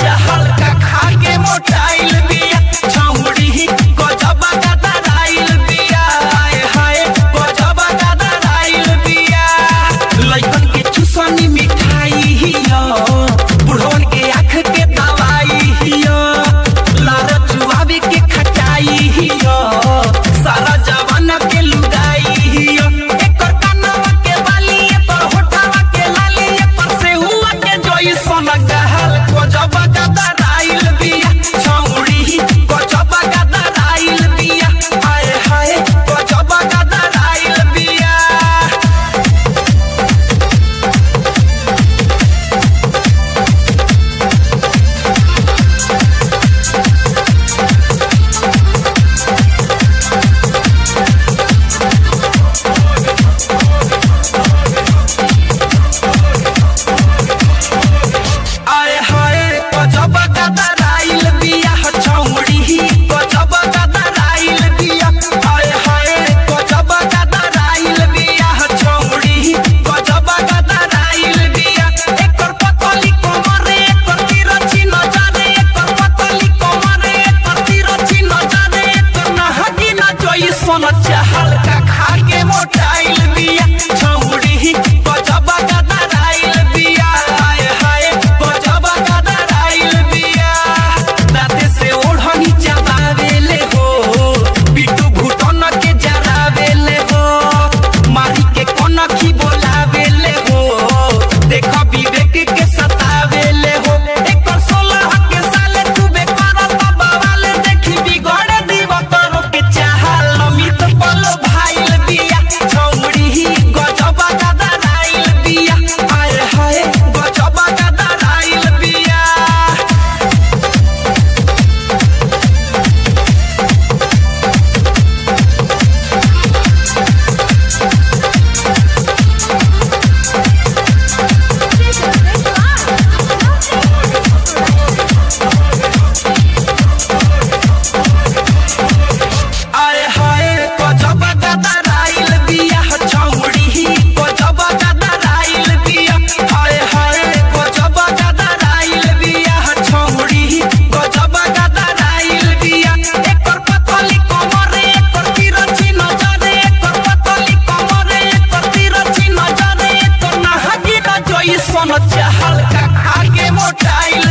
चाहल का खा के मोटाइल बिया छौड़ी गजब गदराइल बिया हाय हाय गजब गदराइल बिया लइकन के चुसनी मिठाई हिया बुढ़वन के आँख के दवाई हिया लार चुआवे के खटाई हिया सारा जवाना के लुगाई हिया एकर कानवा के बाली एकर होठवा के लाली एकर से हुआ के जोई सोना गहल गजब गदराइल बिया छौड़ी गजब गदराइल बिया हाय हाय गजब गदराइल बिया आए हाय गजब गदराइल बिया छौड़ी गजब गदराइल बिया आए हाय गजब गदराइल बिया छौड़ी गजब गदराइल बिया एकर पतली कमर एकर तिरछी नजर एकर पतली कमर एकर तिरछी नजर एकर नहगी ना जोई सोना चाहल का खा के मोटाइल बिया छौड़ी गजब गदराइल बिया हाय हाय गजब गदराइल बिया दाते से ओढ़नी चबावेले हो पिटू भूतन के जरावेले हो मारी के कनखी बोलावेले हो देख विवेक के सतावेले हो एकर 16 के साले खूबे करत बवाल देखी बिगड़ दीव तोरो के चाहल अमित पलो भाइल बिया छौड़ी गजब गदराइल बिया हाय हाय गजब गदराइल बिया आए हाय गजब गदराइल बिया छौड़ी गजब गदराइल बिया हाय हाय गजब गदराइल बिया छौड़ी गजब गदराइल बिया एकर पतली कमर एकर तिरछी नजर एकर पतली कमर एकर तिरछी नजर एकर नहगी ना जोई सोना चाहल का खा के मोटाइल